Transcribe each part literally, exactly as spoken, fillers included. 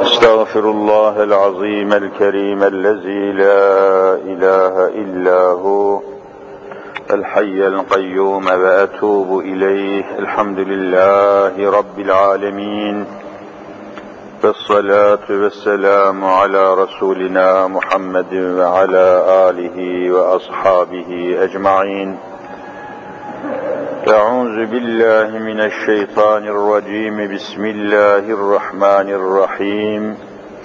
استغفر الله العظيم الكريم الذي لا إله إلا هو الحي القيوم وأتوب إليه. الحمد لله رب العالمين، والصلاة والسلام على رسولنا محمد وعلى آله وأصحابه أجمعين. أعوذ بالله من الشيطان الرجيم. بسم الله الرحمن الرحيم.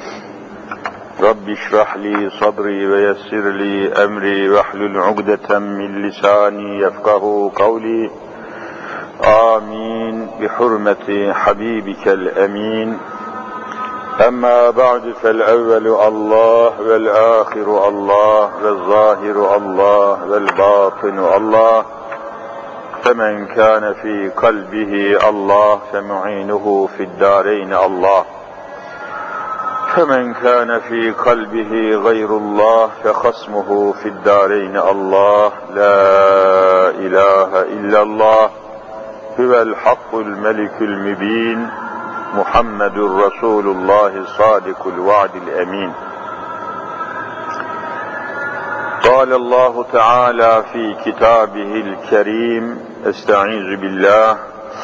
رب اشرح لي صدري ويسر لي أمري واحلل عقدة من لساني يفقهوا قولي. آمين بحرمة حبيبك الأمين. أما بعد، فالأول الله والآخر الله والظاهر الله والباطن الله، فمن كان في قلبه الله فمعينه في الدارين الله، فمن كان في قلبه غير الله فخصمه في الدارين الله. لا إله إلا الله هو الحق الملك المبين، محمد رسول الله صادق الوعد الأمين. قال الله تعالى في كتابه الكريم: استعيذ بالله: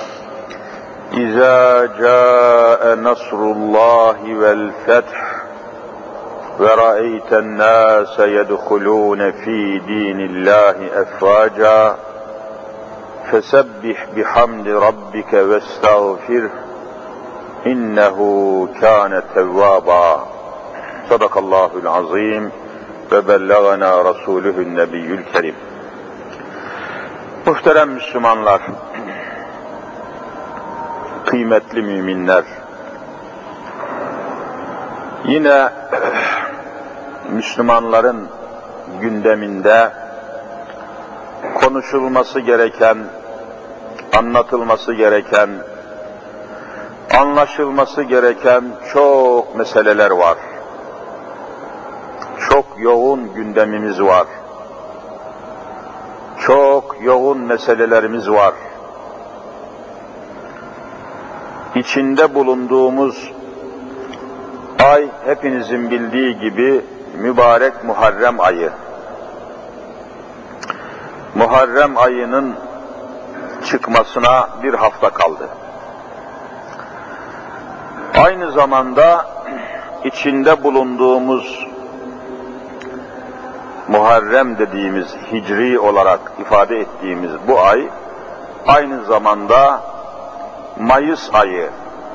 إذا جاء نصر الله والفتح ورأيت الناس يدخلون في دين الله أفواجا فسبح بحمد ربك واستغفره إنه كان توابا. صدق الله العظيم ve bellagana Resulühün Nebiyyül Kerim. Muhterem Müslümanlar, kıymetli müminler, yine Müslümanların gündeminde konuşulması gereken, anlatılması gereken, anlaşılması gereken çok meseleler var. Çok yoğun gündemimiz var. Çok yoğun meselelerimiz var. İçinde bulunduğumuz ay, hepinizin bildiği gibi mübarek Muharrem ayı. Muharrem ayının çıkmasına bir hafta kaldı. Aynı zamanda içinde bulunduğumuz Muharrem dediğimiz, hicri olarak ifade ettiğimiz bu ay, aynı zamanda Mayıs ayı.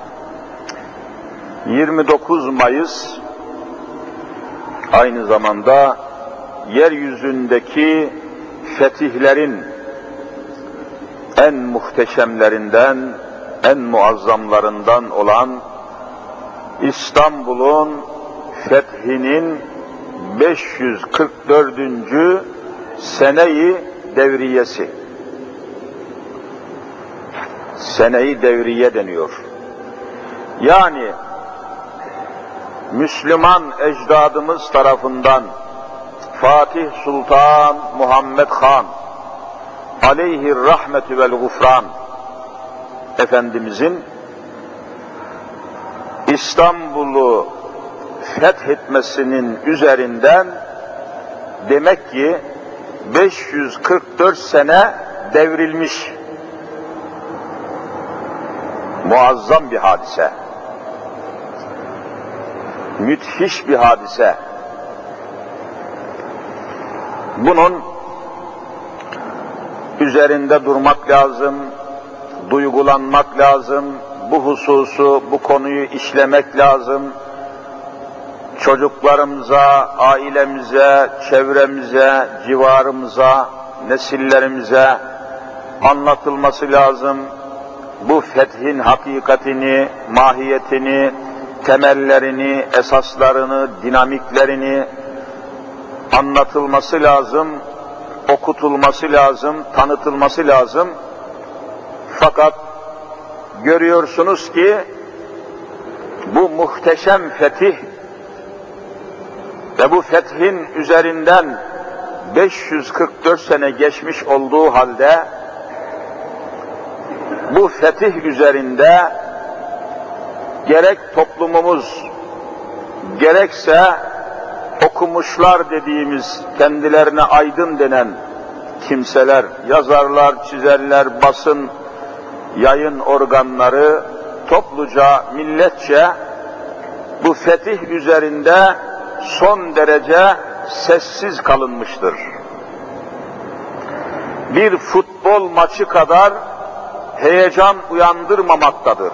yirmi dokuz Mayıs, aynı zamanda yeryüzündeki fetihlerin en muhteşemlerinden, en muazzamlarından olan İstanbul'un fethinin beş yüz kırk dördüncü seneyi devriyesi. Seneyi devriye deniyor. Yani Müslüman ecdadımız tarafından Fatih Sultan Muhammed Han aleyhi rahmetü vel gufran Efendimizin İstanbul'u fethetmesinin üzerinden demek ki beş yüz kırk dört sene devrilmiş. Muazzam bir hadise. Müthiş bir hadise. Bunun üzerinde durmak lazım, duygulanmak lazım, bu hususu, bu konuyu işlemek lazım. Çocuklarımıza, ailemize, çevremize, civarımıza, nesillerimize anlatılması lazım. Bu fethin hakikatini, mahiyetini, temellerini, esaslarını, dinamiklerini anlatılması lazım, okutulması lazım, tanıtılması lazım. Fakat görüyorsunuz ki bu muhteşem fetih ve bu fethin üzerinden beş yüz kırk dört sene geçmiş olduğu halde bu fetih üzerinde gerek toplumumuz, gerekse okumuşlar dediğimiz, kendilerine aydın denen kimseler, yazarlar, çizerler, basın, yayın organları topluca, milletçe bu fetih üzerinde son derece sessiz kalınmıştır. Bir futbol maçı kadar heyecan uyandırmamaktadır.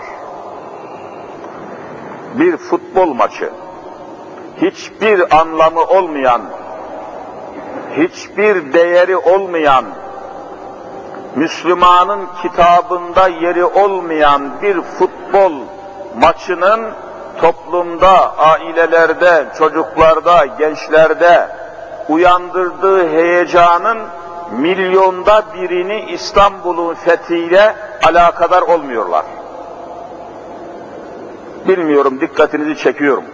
Bir futbol maçı, hiçbir anlamı olmayan, hiçbir değeri olmayan, Müslümanın kitabında yeri olmayan bir futbol maçının toplumda, ailelerde, çocuklarda, gençlerde uyandırdığı heyecanın milyonda birini İstanbul'un fethiyle alakadar olmuyorlar. Bilmiyorum, dikkatinizi çekiyorum.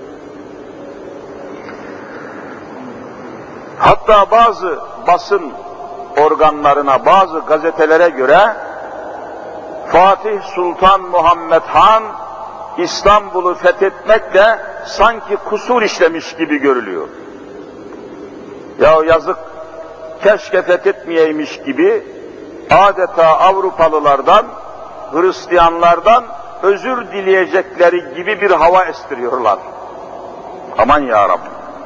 Hatta bazı basın organlarına, bazı gazetelere göre Fatih Sultan Muhammed Han İstanbul'u fethetmekle sanki kusur işlemiş gibi görülüyor. Ya yazık, keşke fethetmeyeymiş gibi adeta Avrupalılardan, Hristiyanlardan özür dileyecekleri gibi bir hava estiriyorlar. Aman ya Rabbi.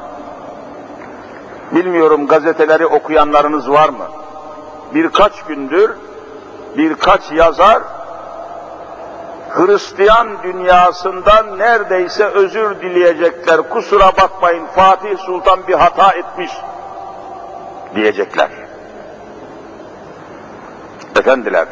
Bilmiyorum, gazeteleri okuyanlarınız var mı? Birkaç gündür birkaç yazar Hristiyan dünyasından neredeyse özür dileyecekler. Kusura bakmayın, Fatih Sultan bir hata etmiş diyecekler. Efendiler,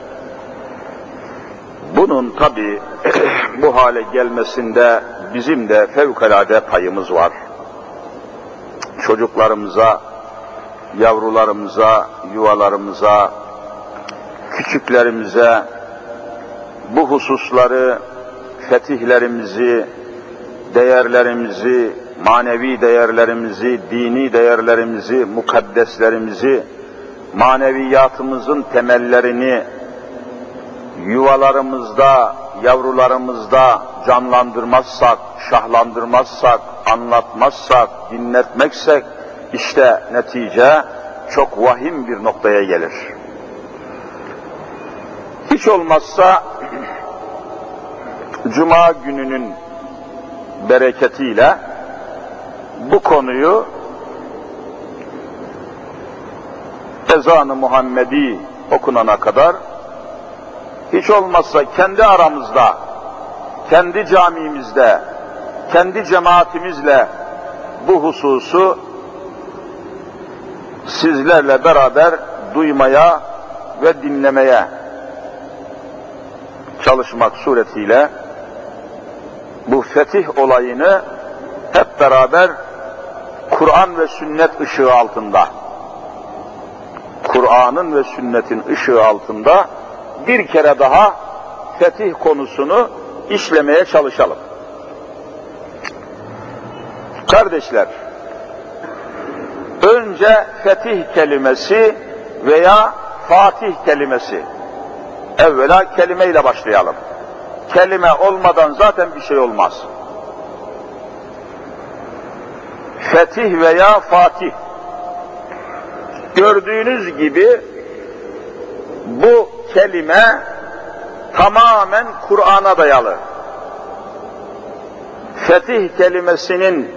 bunun tabii bu hale gelmesinde bizim de fevkalade payımız var. Çocuklarımıza, yavrularımıza, yuvalarımıza, küçüklerimize bu hususları, fetihlerimizi, değerlerimizi, manevi değerlerimizi, dini değerlerimizi, mukaddeslerimizi, maneviyatımızın temellerini yuvalarımızda, yavrularımızda canlandırmazsak, şahlandırmazsak, anlatmazsak, dinletmeksek, işte netice çok vahim bir noktaya gelir. Hiç olmazsa Cuma gününün bereketiyle bu konuyu ezan-ı Muhammedi okunana kadar hiç olmazsa kendi aramızda, kendi camimizde, kendi cemaatimizle bu hususu sizlerle beraber duymaya ve dinlemeye çalışmak suretiyle bu fetih olayını hep beraber Kur'an ve sünnet ışığı altında, Kur'an'ın ve sünnetin ışığı altında bir kere daha fetih konusunu işlemeye çalışalım. Kardeşler, önce fetih kelimesi veya Fatih kelimesi, evvela kelimeyle başlayalım. Kelime olmadan zaten bir şey olmaz. Fetih veya Fatih. Gördüğünüz gibi bu kelime tamamen Kur'an'a dayalı. Fetih kelimesinin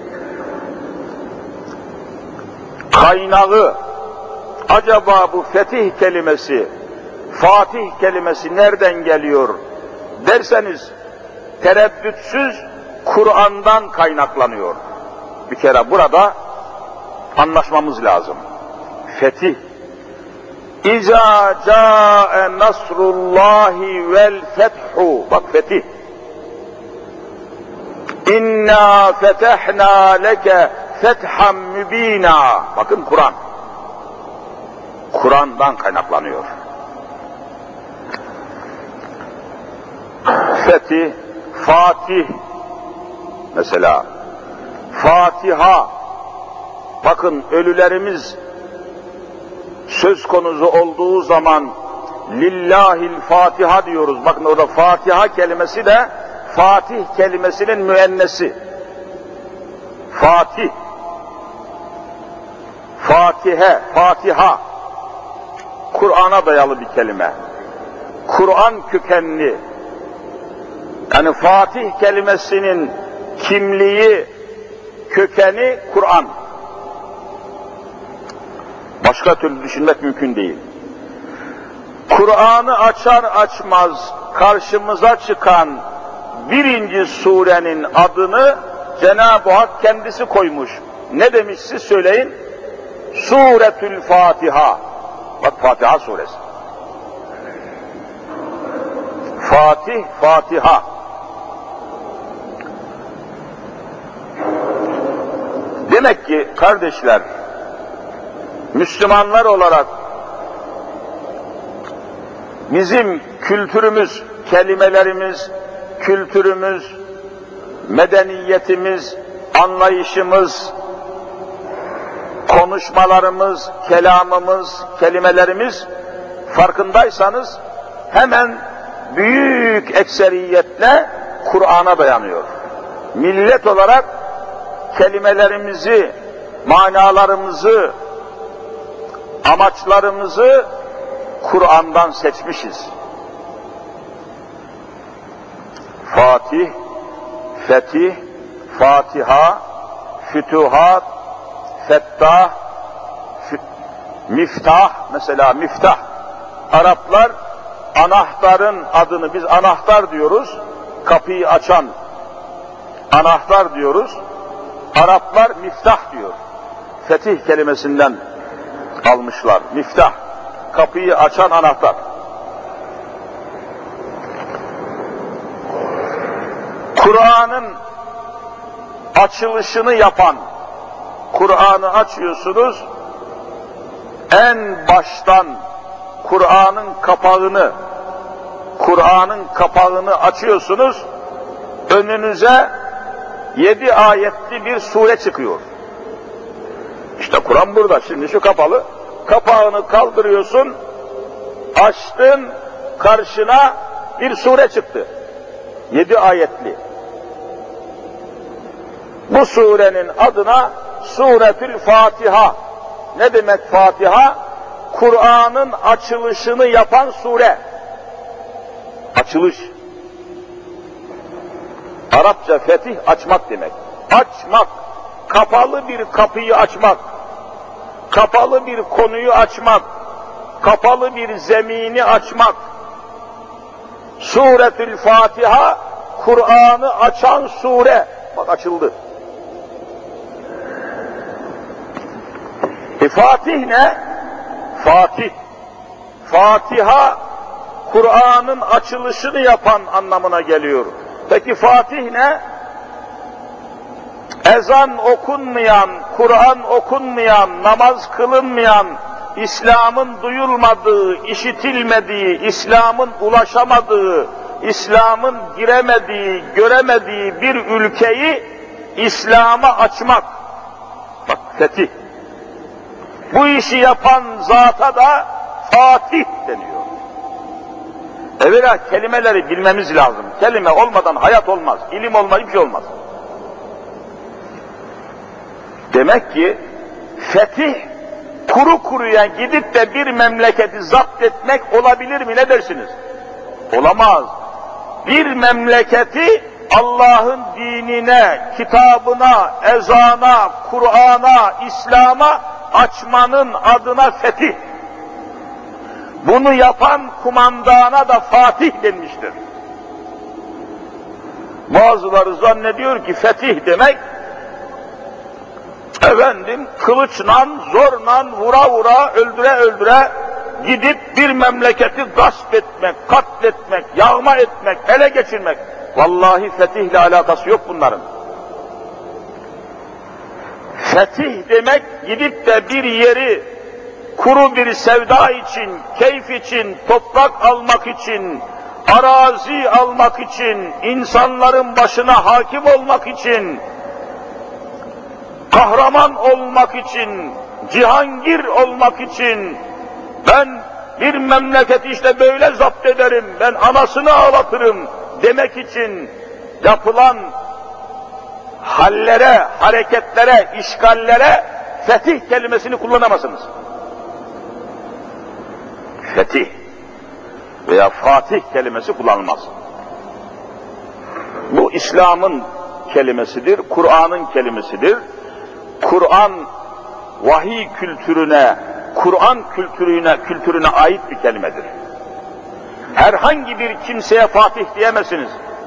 kaynağı, acaba bu fetih kelimesi, Fatih kelimesi nereden geliyor derseniz, tereddütsüz Kur'an'dan kaynaklanıyor. Bir kere burada anlaşmamız lazım. Fetih. İza câe nasrullahi vel fethu. Bak, fetih. İnna fetehna leke fethan mübina. Bakın, Kur'an. Kur'an'dan kaynaklanıyor. Fetih, Fatih mesela, Fatiha. Bakın, ölülerimiz söz konusu olduğu zaman lillahil Fatiha diyoruz. Bakın, orada Fatiha kelimesi de Fatih kelimesinin müennesi. Fatih, Fatihe, Fatiha, Kur'an'a dayalı bir kelime. Kur'an kökenli, yani Fatih kelimesinin kimliği, kökeni Kur'an. Başka türlü düşünmek mümkün değil. Kur'an'ı açar açmaz karşımıza çıkan birinci surenin adını Cenab-ı Hak kendisi koymuş. Ne demiş siz söyleyin? Suretül Fatiha. Bak Fatiha suresi. Fatih, Fatiha. Demek ki kardeşler, Müslümanlar olarak bizim kültürümüz, kelimelerimiz, kültürümüz, medeniyetimiz, anlayışımız, konuşmalarımız, kelamımız, kelimelerimiz farkındaysanız hemen büyük ekseriyetle Kur'an'a dayanıyor. Millet olarak kelimelerimizi, manalarımızı, amaçlarımızı Kur'an'dan seçmişiz. Fatih, Fetih, Fatiha, Fütuhat, Fettah, Fü Miftah, mesela Miftah. Araplar anahtarın adını, biz anahtar diyoruz, kapıyı açan anahtar diyoruz. Araplar miftah diyor. Fetih kelimesinden almışlar. Miftah, kapıyı açan anahtar. Kur'an'ın açılışını yapan, Kur'an'ı açıyorsunuz, en baştan Kur'an'ın kapağını, Kur'an'ın kapağını açıyorsunuz, önünüze yedi ayetli bir sure çıkıyor. İşte Kur'an burada, şimdi şu kapalı, kapağını kaldırıyorsun, açtın, karşına bir sure çıktı. Yedi ayetli. Bu surenin adına Suretül Fatiha. Ne demek Fatiha? Kur'an'ın açılışını yapan sure. Açılış. Arapça fetih açmak demek. Açmak, kapalı bir kapıyı açmak, kapalı bir konuyu açmak, kapalı bir zemini açmak. Suretül Fatiha, Kur'an'ı açan sure. Bak açıldı. E Fatih ne? Fatih. Fatiha, Kur'an'ın açılışını yapan anlamına geliyor. Peki Fatih ne? Ezan okunmayan, Kur'an okunmayan, namaz kılınmayan, İslam'ın duyulmadığı, işitilmediği, İslam'ın ulaşamadığı, İslam'ın giremediği, göremediği bir ülkeyi İslam'a açmak. Bak fetih. Bu işi yapan zata da Fatih deniyor. Evvela kelimeleri bilmemiz lazım. Kelime olmadan hayat olmaz, ilim olmaz, hiçbir şey olmaz. Demek ki fetih, kuru kuruya gidip de bir memleketi zapt etmek olabilir mi, ne dersiniz? Olamaz. Bir memleketi Allah'ın dinine, kitabına, ezana, Kur'an'a, İslam'a açmanın adına fetih. Bunu yapan kumandana da Fatih denmiştir. Bazıları zannediyor ki fetih demek, efendim kılıçla, zorla, vura vura, öldüre öldüre gidip bir memleketi gasp etmek, katletmek, yağma etmek, ele geçirmek. Vallahi fetihle alakası yok bunların. Fetih demek gidip de bir yeri kuru bir sevda için, keyif için, toprak almak için, arazi almak için, insanların başına hakim olmak için, kahraman olmak için, cihangir olmak için, ben bir memleketi işte böyle zapt ederim, ben anasını ağlatırım demek için yapılan hallere, hareketlere, işgallere fetih kelimesini kullanamazsınız. Fetih veya Fatih kelimesi kullanılmaz. Bu İslam'ın kelimesidir, Kur'an'ın kelimesidir. Kur'an vahiy kültürüne, Kur'an kültürüne, kültürüne ait bir kelimedir. Herhangi bir kimseye Fatih diyemezsiniz.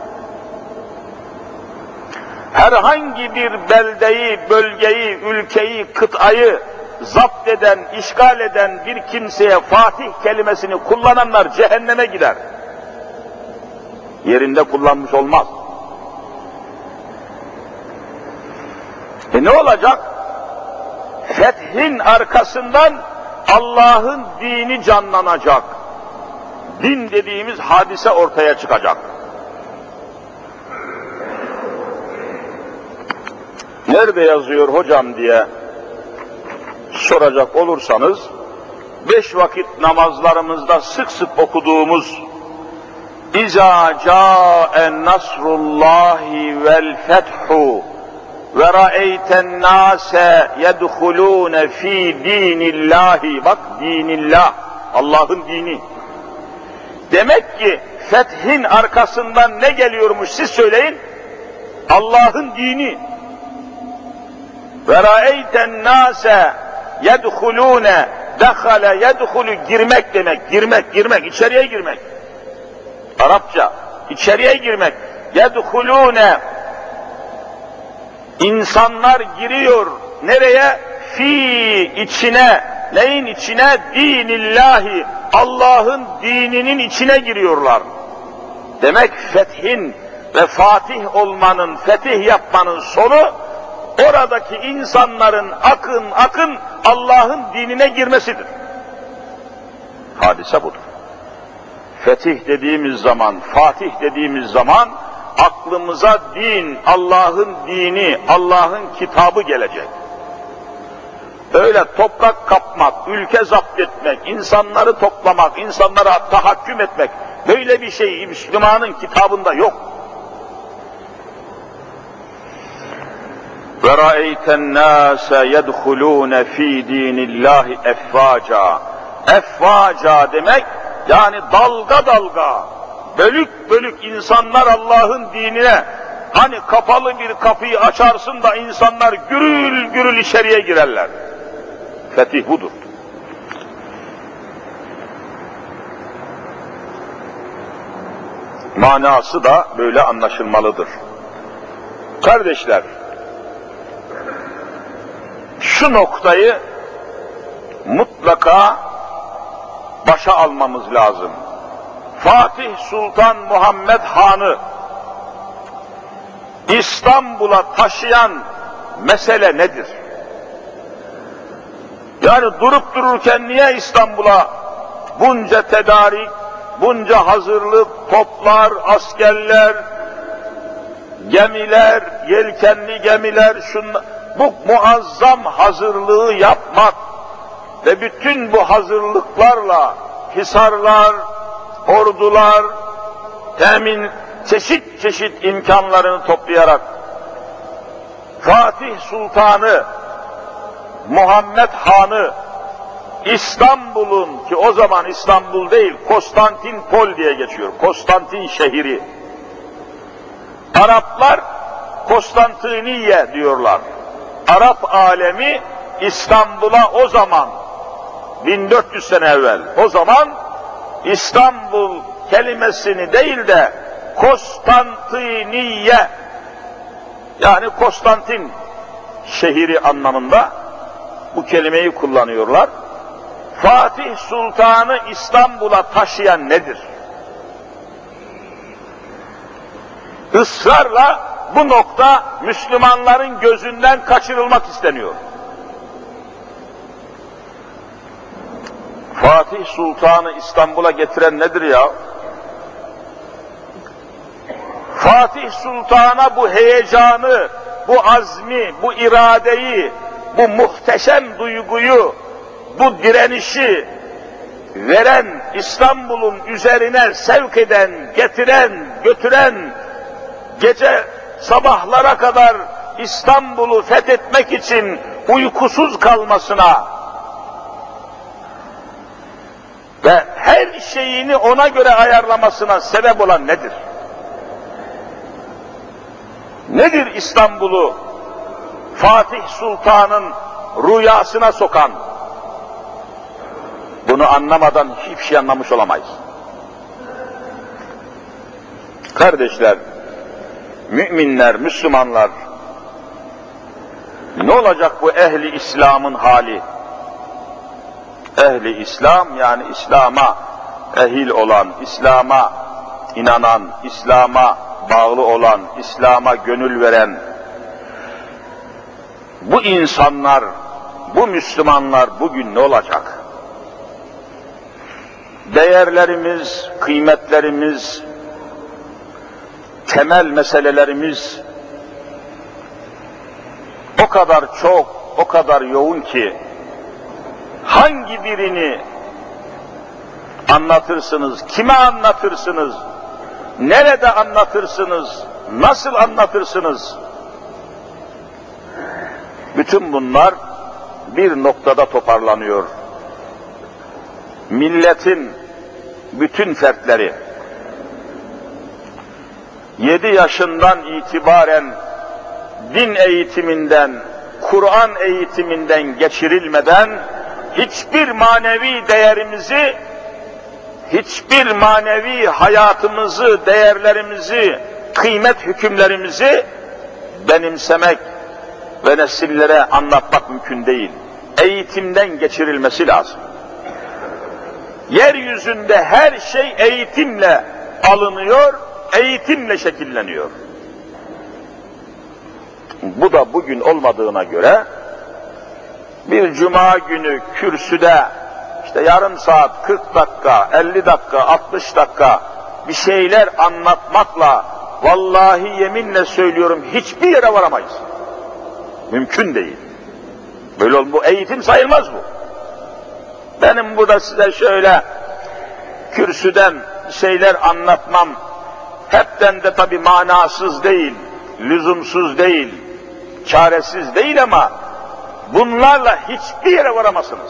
Herhangi bir beldeyi, bölgeyi, ülkeyi, kıtayı zapt eden, işgal eden bir kimseye Fatih kelimesini kullananlar cehenneme gider. Yerinde kullanmış olmaz. E ne olacak? Fethin arkasından Allah'ın dini canlanacak. Din dediğimiz hadise ortaya çıkacak. Nerede yazıyor hocam diye soracak olursanız, beş vakit namazlarımızda sık sık okuduğumuz İzâ câen nasrullâhi vel fethu ve ra'eyten nâse yedhulûne fî dînillâhi, bak dinillah, Allah'ın dini. Demek ki fethin arkasından ne geliyormuş siz söyleyin? Allah'ın dini. Ve ra'eyten nâse yedhulûne, dehale yedhulû, girmek demek, girmek, girmek, içeriye girmek. Arapça, içeriye girmek. Yedhulûne, insanlar giriyor, nereye? Fi, içine, neyin içine? Dinillahi, Allah'ın dininin içine giriyorlar. Demek fethin ve fatih olmanın, fetih yapmanın sonu, oradaki insanların akın akın Allah'ın dinine girmesidir. Hadise budur. Fetih dediğimiz zaman, fatih dediğimiz zaman aklımıza din, Allah'ın dini, Allah'ın kitabı gelecek. Öyle toprak kapmak, ülke zapt etmek, insanları toplamak, insanlara tahakküm etmek, böyle bir şey Müslümanın kitabında yok. وَرَأَيْتَ النَّاسَ يَدْخُلُونَ ف۪ي د۪ينِ اللّٰهِ اَفْوَاجًا. Efvaca demek, yani dalga dalga, bölük bölük insanlar Allah'ın dinine, hani kapalı bir kapıyı açarsın da insanlar gürül gürül içeriye girerler. Fetih budur. Manası da böyle anlaşılmalıdır. Kardeşler, şu noktayı mutlaka başa almamız lazım. Fatih Sultan Muhammed Han'ı İstanbul'a taşıyan mesele nedir? Yani durup dururken niye İstanbul'a bunca tedarik, bunca hazırlık, toplar, askerler, gemiler, yelkenli gemiler, şunlar, bu muazzam hazırlığı yapmak ve bütün bu hazırlıklarla hisarlar, ordular, temin, çeşit çeşit imkanlarını toplayarak Fatih Sultan'ı, Muhammed Han'ı İstanbul'un, ki o zaman İstanbul değil, Konstantinpol diye geçiyor, Konstantin şehri. Araplar Konstantiniye diyorlar. Arap alemi İstanbul'a o zaman, bin dört yüz sene evvel, o zaman İstanbul kelimesini değil de Konstantiniye, yani Konstantin şehri anlamında bu kelimeyi kullanıyorlar. Fatih Sultan'ı İstanbul'a taşıyan nedir? Israrla bu nokta Müslümanların gözünden kaçırılmak isteniyor. Fatih Sultan'ı İstanbul'a getiren nedir ya? Fatih Sultan'a bu heyecanı, bu azmi, bu iradeyi, bu muhteşem duyguyu, bu direnişi veren, İstanbul'un üzerine sevk eden, getiren, götüren, gece sabahlara kadar İstanbul'u fethetmek için uykusuz kalmasına ve her şeyini ona göre ayarlamasına sebep olan nedir? Nedir İstanbul'u Fatih Sultan'ın rüyasına sokan? Bunu anlamadan hiçbir şey anlamış olamayız. Kardeşler, müminler, Müslümanlar, ne olacak bu ehli İslam'ın hali? Ehli İslam, yani İslam'a ehil olan, İslam'a inanan, İslam'a bağlı olan, İslam'a gönül veren bu insanlar, bu Müslümanlar bugün ne olacak? Değerlerimiz, kıymetlerimiz, temel meselelerimiz o kadar çok, o kadar yoğun ki hangi birini anlatırsınız, kime anlatırsınız, nerede anlatırsınız, nasıl anlatırsınız? Bütün bunlar bir noktada toparlanıyor. Milletin bütün fertleri yedi yaşından itibaren din eğitiminden, Kur'an eğitiminden geçirilmeden hiçbir manevi değerimizi, hiçbir manevi hayatımızı, değerlerimizi, kıymet hükümlerimizi benimsemek ve nesillere anlatmak mümkün değil. Eğitimden geçirilmesi lazım. Yeryüzünde her şey eğitimle alınıyor, eğitimle şekilleniyor. Bu da bugün olmadığına göre bir cuma günü kürsüde işte yarım saat, kırk dakika, elli dakika, altmış dakika bir şeyler anlatmakla vallahi yeminle söylüyorum hiçbir yere varamayız. Mümkün değil. Böyle ol, bu eğitim sayılmaz bu. Benim burada size şöyle kürsüden şeyler anlatmam hepten de tabii manasız değil, lüzumsuz değil, çaresiz değil ama bunlarla hiçbir yere varamazsınız.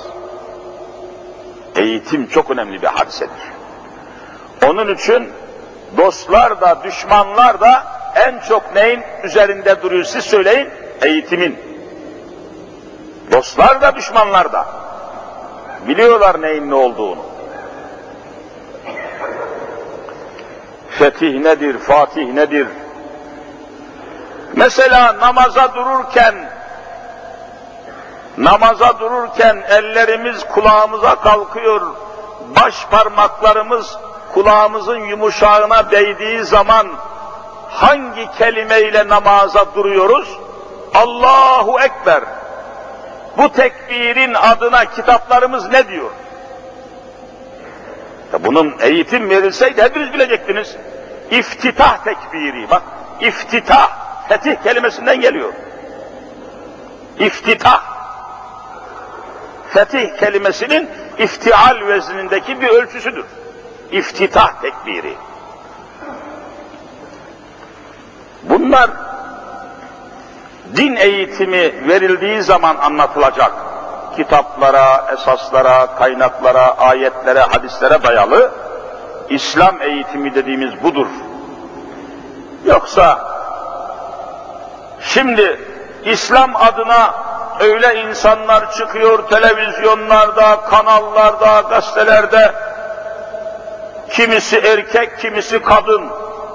Eğitim çok önemli bir hadisedir. Onun için dostlar da düşmanlar da en çok neyin üzerinde duruyor siz söyleyin? Eğitimin. Dostlar da düşmanlar da biliyorlar neyin ne olduğunu. Fetih nedir, Fatih nedir? Mesela namaza dururken, namaza dururken ellerimiz kulağımıza kalkıyor, baş parmaklarımız kulağımızın yumuşağına değdiği zaman hangi kelimeyle namaza duruyoruz? Allahu Ekber. Bu tekbirin adına kitaplarımız ne diyor? Ya bunun eğitim verilseydi hepiniz bilecektiniz. İftitah tekbiri, bak iftitah, fetih kelimesinden geliyor. İftitah, fetih kelimesinin iftial veznindeki bir ölçüsüdür. İftitah tekbiri. Bunlar din eğitimi verildiği zaman anlatılacak. Kitaplara, esaslara, kaynaklara, ayetlere, hadislere dayalı İslam eğitimi dediğimiz budur. Yoksa şimdi İslam adına öyle insanlar çıkıyor televizyonlarda, kanallarda, gazetelerde, kimisi erkek, kimisi kadın,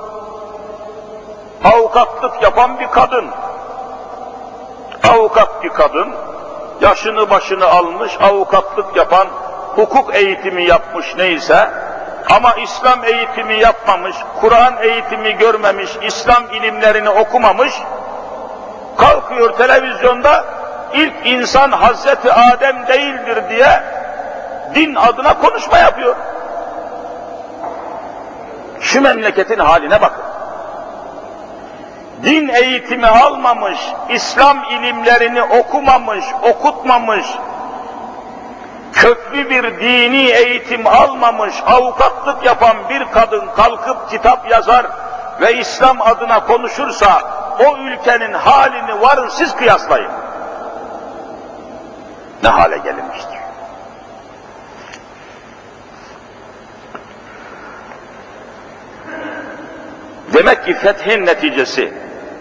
avukatlık yapan bir kadın, avukat bir kadın, yaşını başını almış, avukatlık yapan, hukuk eğitimi yapmış neyse, ama İslam eğitimi yapmamış, Kur'an eğitimi görmemiş, İslam ilimlerini okumamış, kalkıyor televizyonda, ilk insan Hazreti Adem değildir diye din adına konuşma yapıyor. Şu memleketin haline bakın. Din eğitimi almamış, İslam ilimlerini okumamış, okutmamış, köklü bir dini eğitim almamış, avukatlık yapan bir kadın kalkıp kitap yazar ve İslam adına konuşursa, o ülkenin halini varın siz kıyaslayın. Ne hale gelinmiştir. Demek ki fethin neticesi,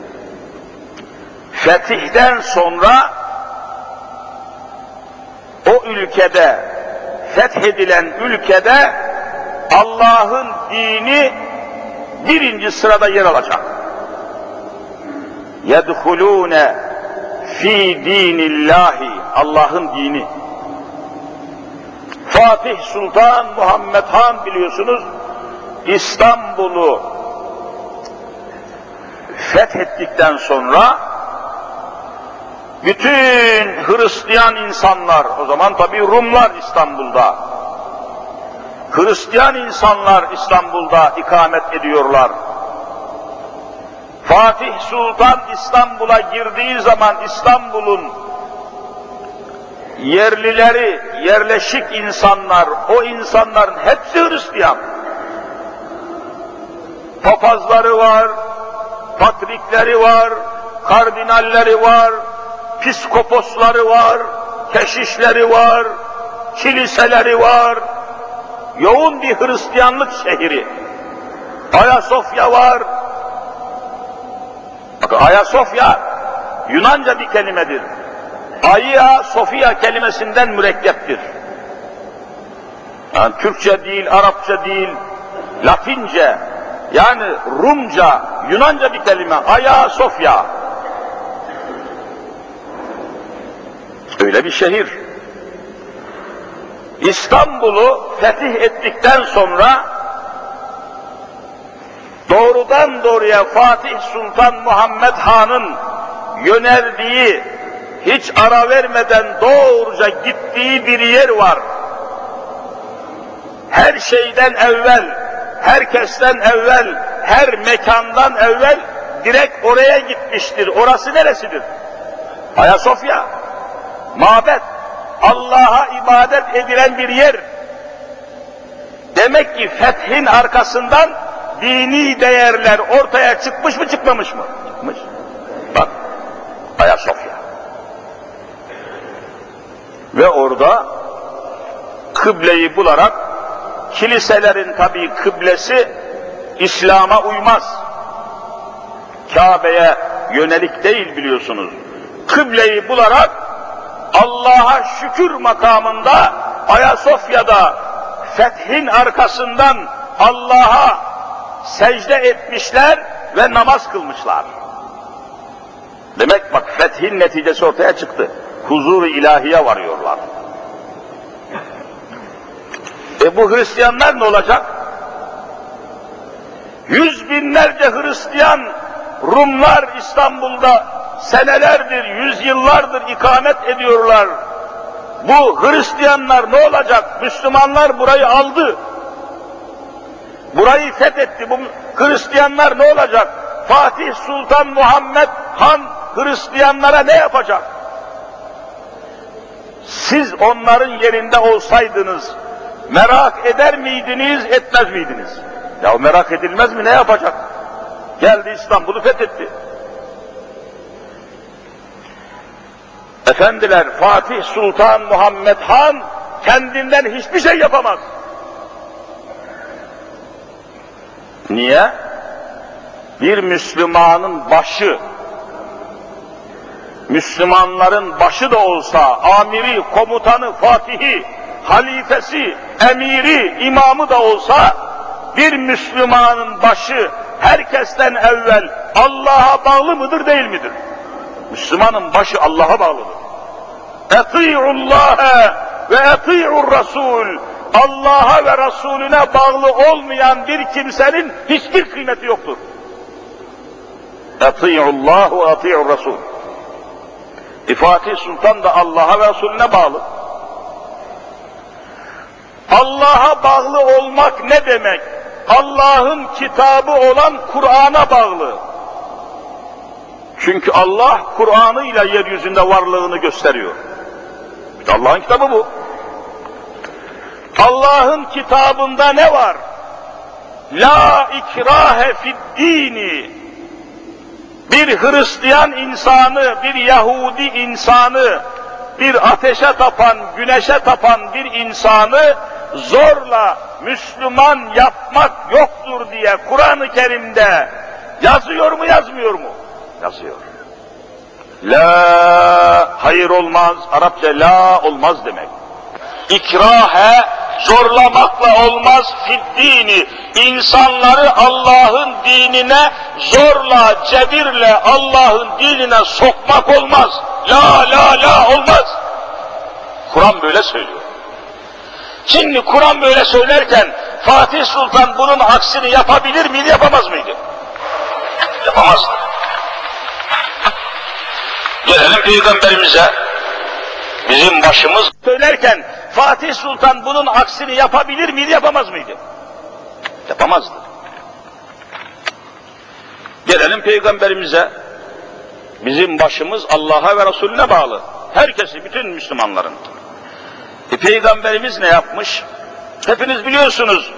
fetihten sonra o ülkede, fethedilen ülkede Allah'ın dini birinci sırada yer alacak. يَدْخُلُونَ ف۪ي دِينِ اللّٰهِ Allah'ın dini. Fatih Sultan Muhammed Han biliyorsunuz, İstanbul'u fethettikten sonra bütün Hristiyan insanlar, o zaman tabii Rumlar İstanbul'da, Hristiyan insanlar İstanbul'da ikamet ediyorlar. Fatih Sultan İstanbul'a girdiği zaman İstanbul'un yerlileri, yerleşik insanlar, o insanların hepsi Hristiyan. Papazları var, patrikleri var, kardinalleri var, piskoposları var, keşişleri var, kiliseleri var. Yoğun bir Hristiyanlık şehri. Ayasofya var. Bakın Ayasofya Yunanca bir kelimedir. Ayya Sofya kelimesinden mürekkeptir. Yani Türkçe değil, Arapça değil, Latince, yani Rumca, Yunanca bir kelime. Ayya Sofya. Öyle bir şehir. İstanbul'u fetih ettikten sonra doğrudan doğruya Fatih Sultan Muhammed Han'ın yöneldiği, hiç ara vermeden doğruca gittiği bir yer var. Her şeyden evvel, herkesten evvel, her mekandan evvel direkt oraya gitmiştir. Orası neresidir? Ayasofya. Mabet. Allah'a ibadet edilen bir yer. Demek ki fethin arkasından dini değerler ortaya çıkmış mı çıkmamış mı? Çıkmış. Bak, Ayasofya. Ve orada kıbleyi bularak, kiliselerin tabii kıblesi İslam'a uymaz. Kabe'ye yönelik değil biliyorsunuz. Kıbleyi bularak Allah'a şükür makamında Ayasofya'da fethin arkasından Allah'a secde etmişler ve namaz kılmışlar. Demek bak fethin neticesi ortaya çıktı. Huzur-u ilahiye varıyorlar. E bu Hristiyanlar ne olacak? Yüz binlerce Hristiyan Rumlar İstanbul'da senelerdir, yüzyıllardır ikamet ediyorlar. Bu Hristiyanlar ne olacak? Müslümanlar burayı aldı. Burayı fethetti. Bu Hristiyanlar ne olacak? Fatih Sultan Muhammed Han Hristiyanlara ne yapacak? Siz onların yerinde olsaydınız merak eder miydiniz, etmez miydiniz? Ya merak edilmez mi? Ne yapacak? Geldi İstanbul'u fethetti. Efendiler, Fatih Sultan Muhammed Han kendinden hiçbir şey yapamaz. Niye? Bir Müslümanın başı, Müslümanların başı da olsa, amiri, komutanı, fatihi, halifesi, emiri, imamı da olsa, bir Müslümanın başı herkesten evvel Allah'a bağlı mıdır, değil midir? Müslümanın başı Allah'a bağlıdır. Eti'ullâhe ve eti'ur Rasul. Allah'a ve Resulüne bağlı olmayan bir kimsenin hiçbir kıymeti yoktur. Eti'ullâhe ve eti'ur Rasul. Fatih Sultan da Allah'a ve Resulüne bağlı. Allah'a bağlı olmak ne demek? Allah'ın kitabı olan Kur'an'a bağlı. Çünkü Allah Kur'an'ıyla yeryüzünde varlığını gösteriyor. İşte Allah'ın kitabı bu. Allah'ın kitabında ne var? La ikrahe fid dini. bir Hristiyan insanı, bir Yahudi insanı, bir ateşe tapan, güneşe tapan bir insanı zorla Müslüman yapmak yoktur diye Kur'an-ı Kerim'de yazıyor mu, yazmıyor mu? Yazıyor. La, hayır olmaz, Arapça la olmaz demek. İkrahe, zorlamakla olmaz fiddini, insanları Allah'ın dinine zorla, cebirle Allah'ın dinine sokmak olmaz. La, la, la olmaz. Kur'an böyle söylüyor. Şimdi Kur'an böyle söylerken Fatih Sultan bunun aksini yapabilir miydi, yapamaz mıydı? Yapamazdı. Gelelim Peygamberimize. Bizim başımız söylerken Fatih Sultan bunun aksini yapabilir miydi, yapamaz mıydı? Yapamazdı. Gelelim Peygamberimize. Bizim başımız Allah'a ve Resulüne bağlı. Herkesi, bütün Müslümanların. E, Peygamberimiz ne yapmış? Hepiniz biliyorsunuz.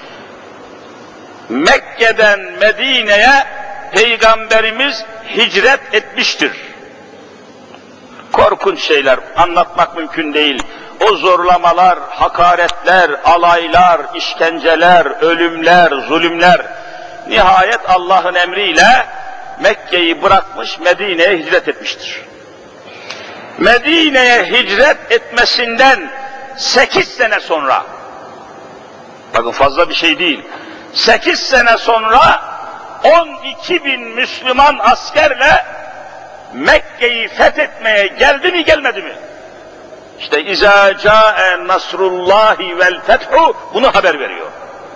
Mekke'den Medine'ye Peygamberimiz hicret etmiştir. Korkunç şeyler, anlatmak mümkün değil. O zorlamalar, hakaretler, alaylar, işkenceler, ölümler, zulümler. Nihayet Allah'ın emriyle Mekke'yi bırakmış, Medine'ye hicret etmiştir. Medine'ye hicret etmesinden sekiz sene sonra, bakın fazla bir şey değil, sekiz sene sonra on iki bin Müslüman askerle Mekke'yi fethetmeye geldi mi, gelmedi mi? İşte İzâ câe nasrullâhi vel fethu bunu haber veriyor.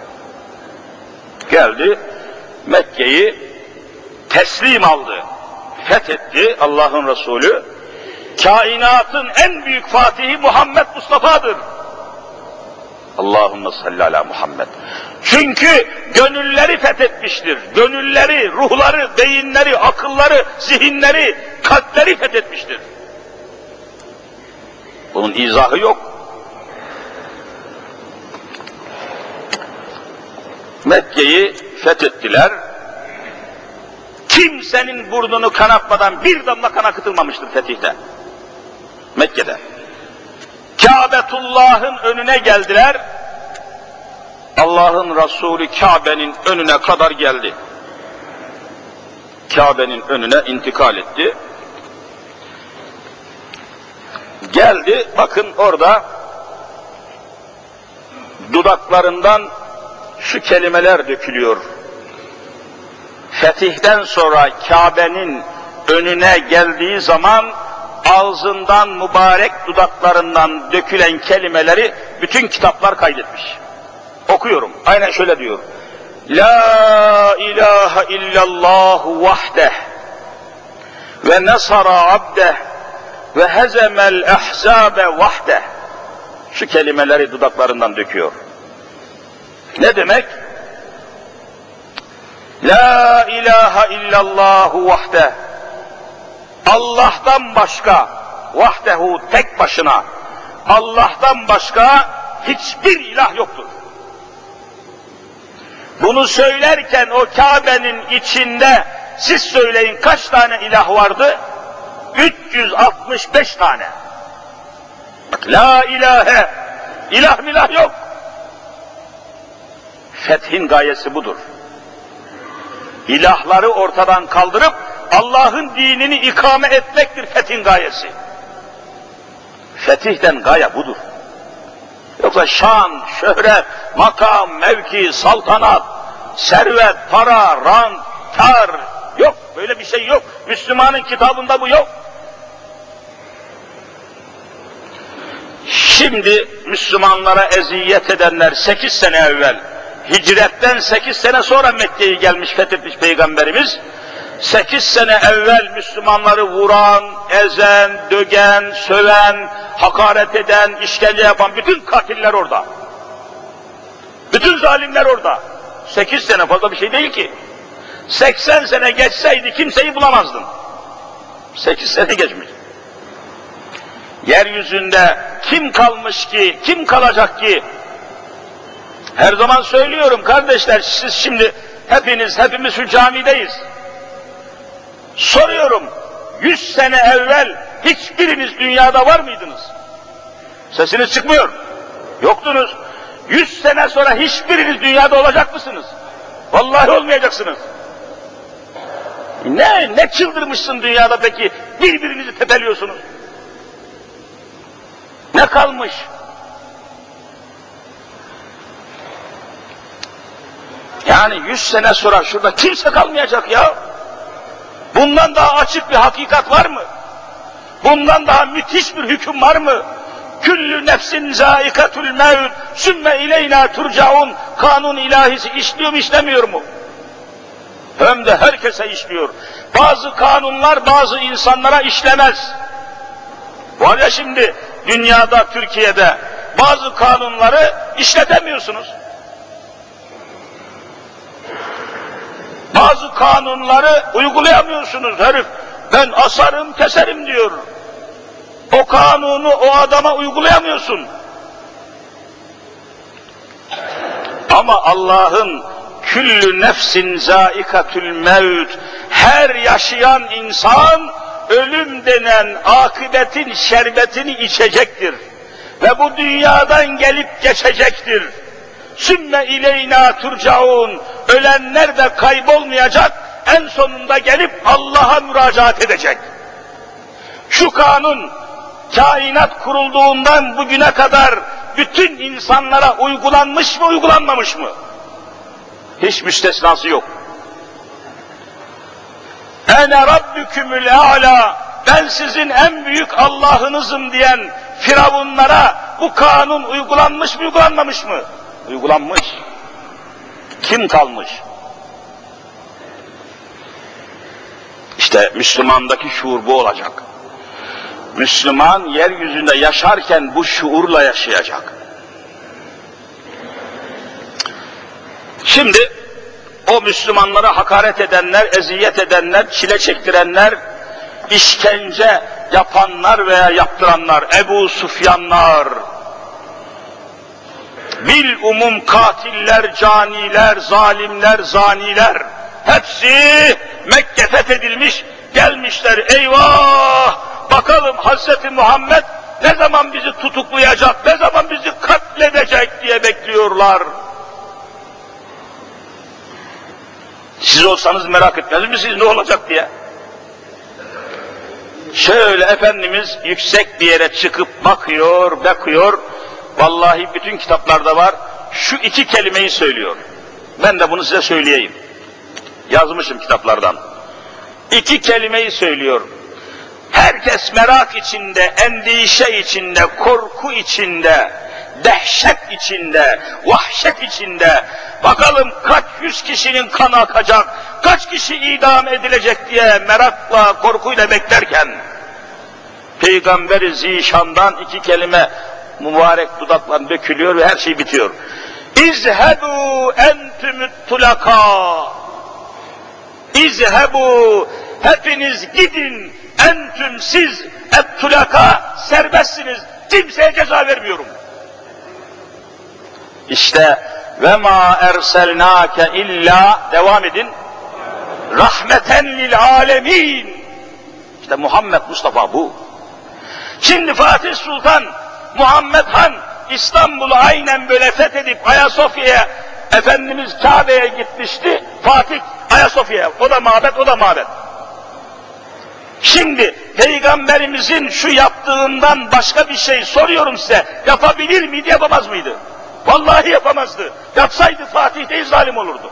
Geldi, Mekke'yi teslim aldı, fethetti Allah'ın Resulü. Kainatın en büyük fatihi Muhammed Mustafa'dır. Allahümme salli ala Muhammed. Çünkü gönülleri fethetmiştir. Gönülleri, ruhları, beyinleri, akılları, zihinleri, kalpleri fethetmiştir. Bunun izahı yok. Mekke'yi fethettiler. Kimsenin burnunu kanatmadan bir damla kan akıtılmamıştır fetihte. Mekke'de. Kâbetullah'ın önüne geldiler. Allah'ın Resulü Kabe'nin önüne kadar geldi. Kabe'nin önüne intikal etti. Geldi, bakın orada dudaklarından şu kelimeler dökülüyor. Fetihten sonra Kabe'nin önüne geldiği zaman ağzından mübarek dudaklarından dökülen kelimeleri bütün kitaplar kaydetmiş. Okuyorum, aynen şöyle diyor. La ilahe illallah vahdeh ve nasara abdeh ve hezemel ahzabe vahdeh. Şu kelimeleri dudaklarından döküyor. Ne demek? La ilahe illallah vahdeh. Allah'tan başka, vahdehu tek başına, Allah'tan başka hiçbir ilah yoktur. Bunu söylerken o Kabe'nin içinde siz söyleyin kaç tane ilah vardı? üç yüz altmış beş tane. Bak, la ilahe, ilah milah yok. Fethin gayesi budur. İlahları ortadan kaldırıp Allah'ın dinini ikame etmektir fethin gayesi. Fetihten gaye budur. Yoksa şan, şöhret, makam, mevki, saltanat, servet, para, rant, kar yok. Böyle bir şey yok. Müslümanın kitabında bu yok. Şimdi Müslümanlara eziyet edenler sekiz sene evvel, hicretten sekiz sene sonra Mekke'yi gelmiş, fethetmiş Peygamberimiz. Sekiz sene evvel Müslümanları vuran, ezen, dögen, söven, hakaret eden, işkence yapan bütün katiller orada. Bütün zalimler orada. Sekiz sene fazla bir şey değil ki. Seksen sene geçseydi kimseyi bulamazdın. Sekiz sene geçmiş. Yeryüzünde kim kalmış ki, kim kalacak ki? Her zaman söylüyorum kardeşler, siz şimdi hepiniz, hepimiz şu camideyiz. Soruyorum, yüz sene evvel hiçbiriniz dünyada var mıydınız? Sesiniz çıkmıyor. Yoktunuz. Yüz sene sonra hiçbiriniz dünyada olacak mısınız? Vallahi olmayacaksınız. Ne, ne çıldırmışsın dünyada peki? Birbirinizi tepeliyorsunuz. Ne kalmış? Yani yüz sene sonra şurada kimse kalmayacak ya. Bundan daha açık bir hakikat var mı? Bundan daha müthiş bir hüküm var mı? Küllü nefsin zâikatül mevt, sümme ileyna turcaun. Kanun ilahisi işliyor mu işlemiyor mu? Hem de herkese işliyor. Bazı kanunlar bazı insanlara işlemez. Var ya şimdi dünyada, Türkiye'de bazı kanunları işletemiyorsunuz. Bazı kanunları uygulayamıyorsunuz. Herif ben asarım keserim diyor. O kanunu o adama uygulayamıyorsun. Ama Allah'ın küllü nefsin zâikatül mevt, her yaşayan insan ölüm denen akıbetin şerbetini içecektir. Ve bu dünyadan gelip geçecektir. Sümme ileyna turcaun, ölenler de kaybolmayacak, en sonunda gelip Allah'a müracaat edecek. Şu kanun, kainat kurulduğundan bugüne kadar bütün insanlara uygulanmış mı, uygulanmamış mı? Hiç müstesnası yok. Ene rabbükümül a'la, ben sizin en büyük Allah'ınızım diyen firavunlara bu kanun uygulanmış mı, uygulanmamış mı? Uygulanmış. Kim kalmış? İşte Müslümandaki şuur bu olacak. Müslüman yeryüzünde yaşarken bu şuurla yaşayacak. Şimdi o Müslümanlara hakaret edenler, eziyet edenler, çile çektirenler, işkence yapanlar veya yaptıranlar, Ebu Sufyanlar, bil umum katiller, caniler, zalimler, zaniler, hepsi Mekke fethedilmiş, gelmişler, eyvah! Bakalım Hazreti Muhammed ne zaman bizi tutuklayacak, ne zaman bizi katledecek diye bekliyorlar. Siz olsanız merak etmez misiniz ne olacak diye? Şöyle Efendimiz yüksek bir yere çıkıp bakıyor, bakıyor, vallahi bütün kitaplarda var, şu iki kelimeyi söylüyor. Ben de bunu size söyleyeyim. Yazmışım kitaplardan. İki kelimeyi söylüyor. Herkes merak içinde, endişe içinde, korku içinde, dehşet içinde, vahşet içinde, bakalım kaç yüz kişinin kanı akacak, kaç kişi idam edilecek diye merakla, korkuyla beklerken, Peygamber-i Zişan'dan iki kelime mübarek dudakla dökülüyor ve her şey bitiyor. İzhebu entümüt tulaka. İzhebu, hepiniz gidin, entüm siz, et tulaka, serbestsiniz, kimseye ceza vermiyorum. İşte ve ma erselnake illa, devam edin, rahmeten lil alemin. İşte Muhammed Mustafa bu. Şimdi Fatih Sultan Muhammed Han İstanbul'u aynen böyle fethedip Ayasofya'ya, Efendimiz Kabe'ye gitmişti. Fatih Ayasofya'ya, o da mabet, o da mabet. Şimdi Peygamberimizin şu yaptığından başka bir şey soruyorum size, yapabilir miydi, yapamaz mıydı? Vallahi yapamazdı. Yapsaydı Fatih değil zalim olurdu.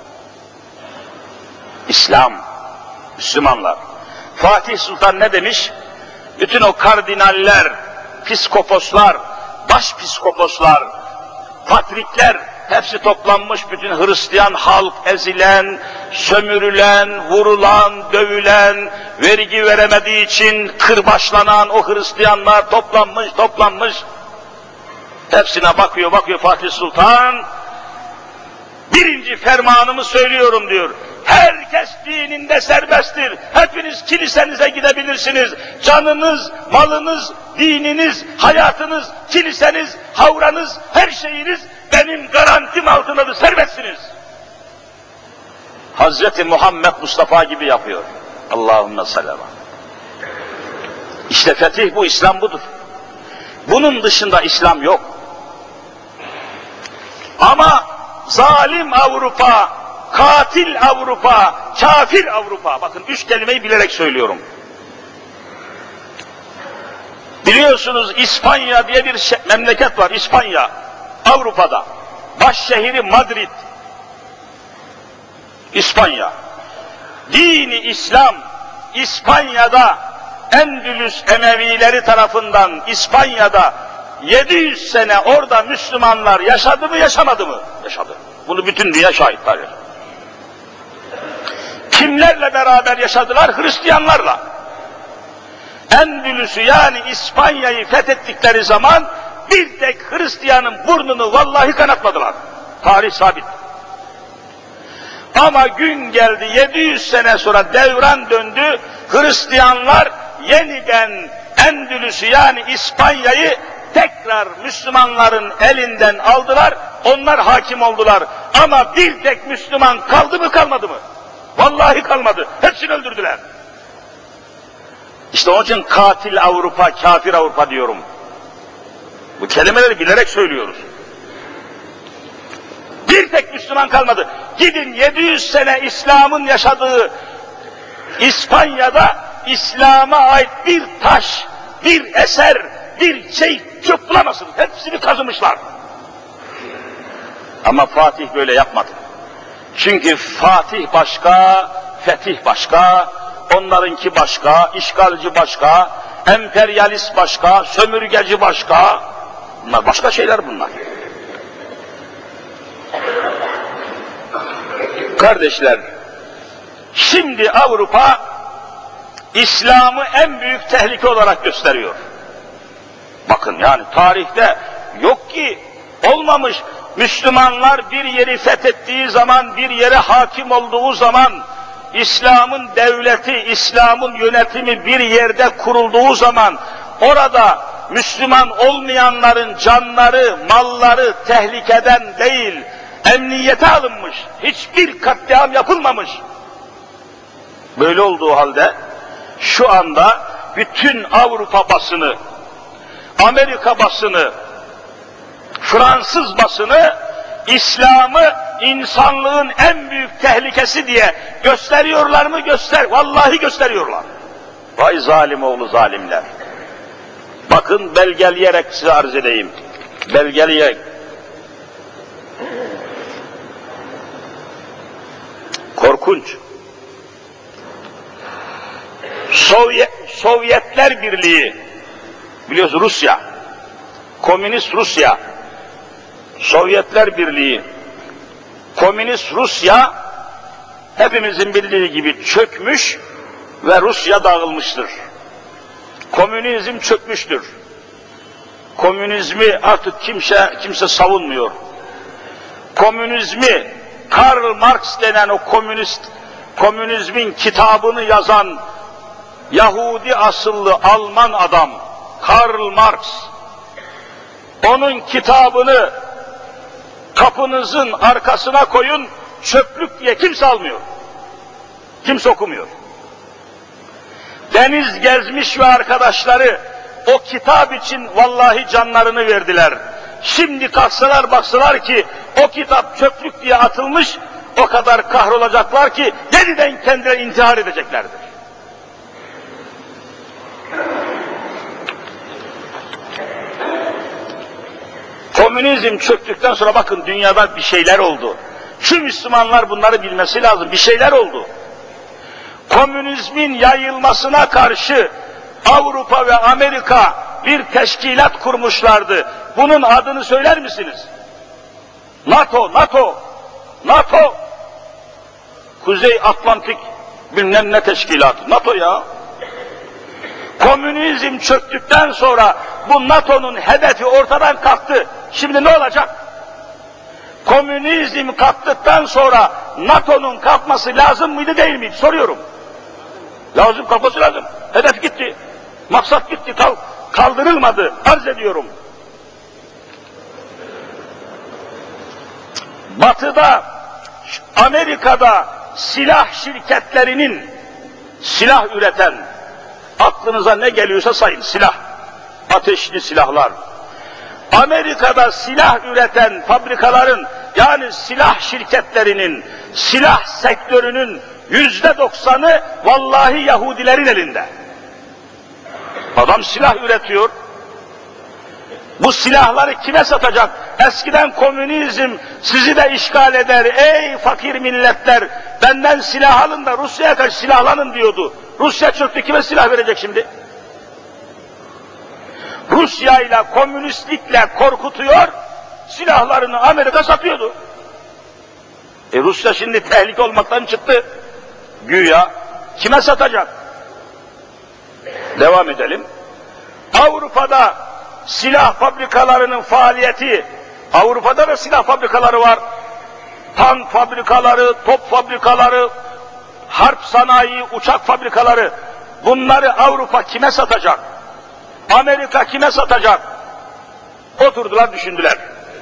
İslam, Müslümanlar. Fatih Sultan ne demiş? Bütün o kardinaller, piskoposlar, başpiskoposlar, patrikler hepsi toplanmış, bütün Hristiyan halk ezilen, sömürülen, vurulan, dövülen, vergi veremediği için kırbaçlanan o Hristiyanlar toplanmış, toplanmış. Hepsine bakıyor, bakıyor Fatih Sultan. Birinci fermanımı söylüyorum diyor. Herkes dininde serbesttir. Hepiniz kilisenize gidebilirsiniz. Canınız, malınız, dininiz, hayatınız, kiliseniz, havranız, her şeyiniz benim garantim altındadır. Serbestsiniz. Hazreti Muhammed Mustafa gibi yapıyor. Allahümme sallallahu. İşte fetih bu, İslam budur. Bunun dışında İslam yok. Ama zalim Avrupa, katil Avrupa, kafir Avrupa, bakın üç kelimeyi bilerek söylüyorum. Biliyorsunuz İspanya diye bir memleket var, İspanya, Avrupa'da. Başşehri Madrid, İspanya. Dini İslam, İspanya'da Endülüs Emevileri tarafından İspanya'da yedi yüz sene orada Müslümanlar yaşadı mı, yaşamadı mı? Yaşadı. Bunu bütün dünya şahitler. Kimlerle beraber yaşadılar? Hristiyanlarla. Endülüs'ü yani İspanya'yı fethettikleri zaman bir tek Hristiyanın burnunu vallahi kanatmadılar. Tarih sabit. Ama gün geldi, yedi yüz sene sonra devran döndü, Hristiyanlar yeniden Endülüs'ü yani İspanya'yı tekrar Müslümanların elinden aldılar, onlar hakim oldular. Ama bir tek Müslüman kaldı mı, kalmadı mı? Vallahi kalmadı, hepsini öldürdüler. İşte onun için katil Avrupa, kafir Avrupa diyorum. Bu kelimeleri bilerek söylüyoruz. Bir tek Müslüman kalmadı. Gidin yedi yüz sene İslam'ın yaşadığı İspanya'da İslam'a ait bir taş, bir eser, bir şey çok bulamazsınız. Hepsini kazımışlar. Ama Fatih böyle yapmadı. Çünkü Fatih başka, fetih başka, onlarınki başka, işgalci başka, emperyalist başka, sömürgeci başka. Bunlar başka şeyler bunlar. Kardeşler, şimdi Avrupa İslam'ı en büyük tehlike olarak gösteriyor. Bakın yani tarihte yok ki olmamış. Müslümanlar bir yeri fethettiği zaman, bir yere hakim olduğu zaman, İslam'ın devleti, İslam'ın yönetimi bir yerde kurulduğu zaman, orada Müslüman olmayanların canları, malları tehlikeden değil, emniyete alınmış, hiçbir katliam yapılmamış. Böyle olduğu halde şu anda bütün Avrupa basını, Amerika basını, Fransız basını İslam'ı insanlığın en büyük tehlikesi diye gösteriyorlar mı? Göster, vallahi gösteriyorlar. Vay zalim oğlu zalimler. Bakın belgeleyerek size arz edeyim. Belgeleyerek. Korkunç. Sovyet, Sovyetler Birliği, biliyorsunuz Rusya, Komünist Rusya, Sovyetler Birliği, Komünist Rusya hepimizin bildiği gibi çökmüş ve Rusya dağılmıştır. Komünizm çökmüştür. Komünizmi artık kimse kimse savunmuyor. Komünizmi Karl Marx denen o komünist, komünizmin kitabını yazan Yahudi asıllı Alman adam Karl Marx, onun kitabını kapınızın arkasına koyun, çöplük diye kimse almıyor. Kimse okumuyor. Deniz Gezmiş ve arkadaşları o kitap için vallahi canlarını verdiler. Şimdi kalksalar baksalar ki o kitap çöplük diye atılmış, o kadar kahrolacaklar ki yeniden kendileri intihar edeceklerdir. Komünizm çöktükten sonra bakın dünyada bir şeyler oldu. Şu Müslümanlar bunları bilmesi lazım. Bir şeyler oldu. Komünizmin yayılmasına karşı Avrupa ve Amerika bir teşkilat kurmuşlardı. Bunun adını söyler misiniz? NATO, NATO, NATO. Kuzey Atlantik bilmem ne teşkilatı. NATO ya. Komünizm çöktükten sonra bu NATO'nun hedefi ortadan kalktı. Şimdi ne olacak? Komünizm kalktıktan sonra NATO'nun kalkması lazım mıydı değil miydi? Soruyorum. Lazım, kalkması lazım. Hedef gitti. Maksat gitti. Kal kaldırılmadı. Arz ediyorum. Batı'da, Amerika'da silah şirketlerinin silah üreten, aklınıza ne geliyorsa sayın, silah, ateşli silahlar. Amerika'da silah üreten fabrikaların, yani silah şirketlerinin, silah sektörünün yüzde doksanı vallahi Yahudilerin elinde. Adam silah üretiyor. Bu silahları kime satacak? Eskiden komünizm sizi de işgal eder, ey fakir milletler, benden silah alın da Rusya'ya karşı silahlanın diyordu. Rusya çöktü, kime silah verecek şimdi? Rusya ile komünistlikle korkutuyor, silahlarını Amerika satıyordu. E Rusya şimdi tehlike olmaktan çıktı. Güya kime satacak? Devam edelim. Avrupa'da silah fabrikalarının faaliyeti, Avrupa'da da silah fabrikaları var. Tank fabrikaları, top fabrikaları, harp sanayi, uçak fabrikaları. Bunları Avrupa kime satacak? Amerika kime satacak? Oturdular, düşündüler.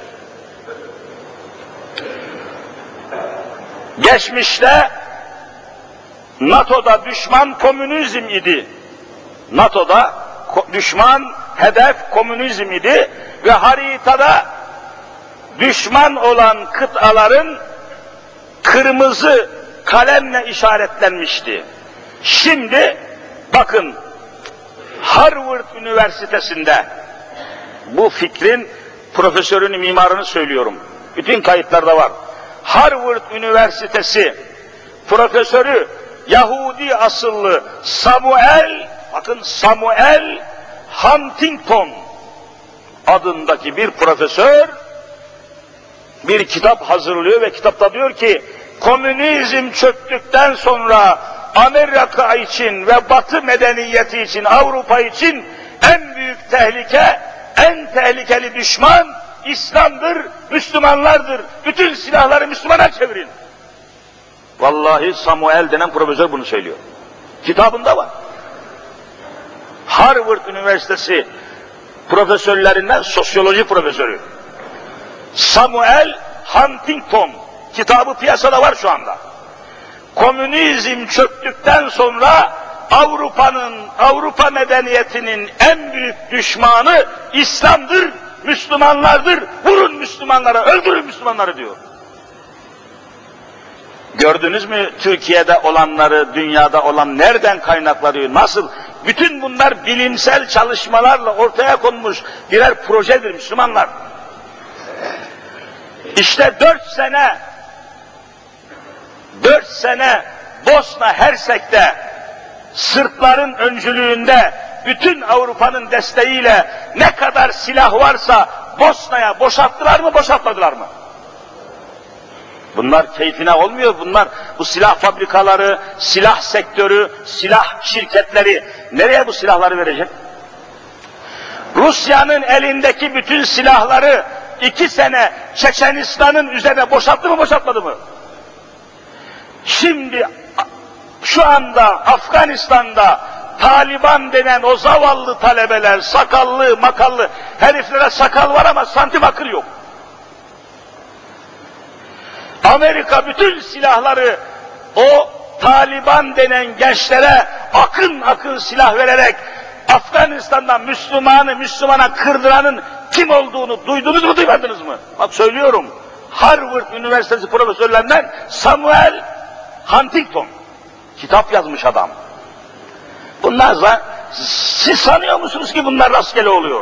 Geçmişte NATO'da düşman komünizm idi. NATO'da düşman hedef komünizm idi ve haritada düşman olan kıtaların kırmızı kalemle işaretlenmişti. Şimdi bakın, Harvard Üniversitesi'nde bu fikrin profesörünü, mimarını söylüyorum. Bütün kayıtlarda var. Harvard Üniversitesi profesörü Yahudi asıllı Samuel, bakın Samuel Huntington adındaki bir profesör bir kitap hazırlıyor ve kitapta diyor ki, komünizm çöktükten sonra Amerika için ve Batı medeniyeti için, Avrupa için en büyük tehlike, en tehlikeli düşman İslam'dır, Müslümanlardır. Bütün silahları Müslümana çevirin. Vallahi Samuel denen profesör bunu söylüyor. Kitabında var. Harvard Üniversitesi profesörlerinden sosyoloji profesörü Samuel Huntington, kitabı piyasada var şu anda. Komünizm çöktükten sonra Avrupa'nın, Avrupa medeniyetinin en büyük düşmanı İslam'dır, Müslümanlardır. Vurun Müslümanlara, öldürün Müslümanları diyor. Gördünüz mü Türkiye'de olanları, dünyada olan nereden kaynaklanıyor, nasıl? Bütün bunlar bilimsel çalışmalarla ortaya konmuş birer projedir Müslümanlar. İşte dört sene, dört sene Bosna Hersek'te Sırpların öncülüğünde bütün Avrupa'nın desteğiyle ne kadar silah varsa Bosna'ya boşalttılar mı, boşaltmadılar mı? Bunlar keyfine olmuyor, bunlar bu silah fabrikaları, silah sektörü, silah şirketleri nereye bu silahları verecek? Rusya'nın elindeki bütün silahları iki sene Çeçenistan'ın üzerine boşalttı mı, boşaltmadı mı? Şimdi şu anda Afganistan'da Taliban denen o zavallı talebeler, sakallı makallı heriflere sakal var ama santim akıl yok. Amerika bütün silahları o Taliban denen gençlere akın akın silah vererek Afganistan'da Müslümanı Müslümana kırdıranın kim olduğunu duydunuz mu, duymadınız mı? Bak söylüyorum, Harvard Üniversitesi profesörlerinden Samuel Huntington kitap yazmış adam. Bunlar, siz sanıyor musunuz ki bunlar rastgele oluyor?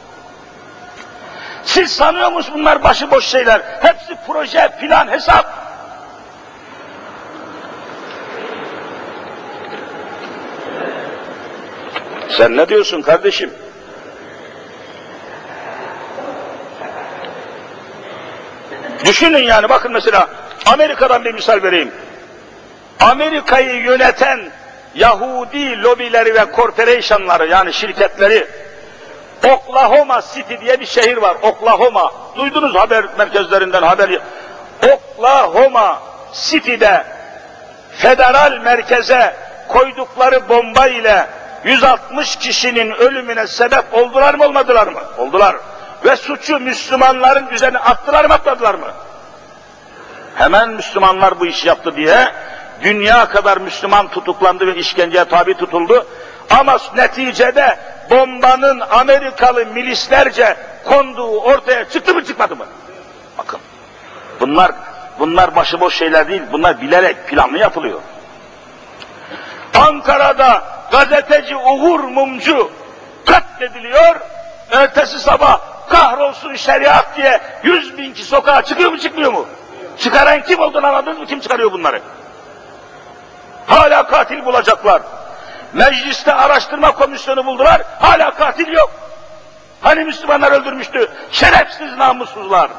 Siz sanıyor musunuz bunlar başıboş şeyler? Hepsi proje, plan, hesap. Sen ne diyorsun kardeşim? Düşünün yani, bakın mesela Amerika'dan bir misal vereyim. Amerika'yı yöneten Yahudi lobileri ve corporationları, yani şirketleri, Oklahoma City diye bir şehir var, Oklahoma. Duydunuz haber merkezlerinden haberi. Oklahoma City'de federal merkeze koydukları bomba ile yüz altmış kişinin ölümüne sebep oldular mı, olmadılar mı? Oldular. Ve suçu Müslümanların üzerine attılar mı, atmadılar mı? Hemen Müslümanlar bu işi yaptı diye dünya kadar Müslüman tutuklandı ve işkenceye tabi tutuldu. Ama neticede bombanın Amerikalı milislerce konduğu ortaya çıktı mı çıkmadı mı? Bakın, bunlar bunlar başıboş şeyler değil, bunlar bilerek planlı yapılıyor. Ankara'da gazeteci Uğur Mumcu katlediliyor, ertesi sabah kahrolsun şeriat diye yüz bin kişi sokağa çıkıyor mu çıkmıyor mu? Çıkaran kim olduğunu anladınız mı? Kim çıkarıyor bunları? Hala katil bulacaklar. Mecliste araştırma komisyonu buldular, hala katil yok. Hani Müslümanlar öldürmüştü? Şerefsiz namussuzlar.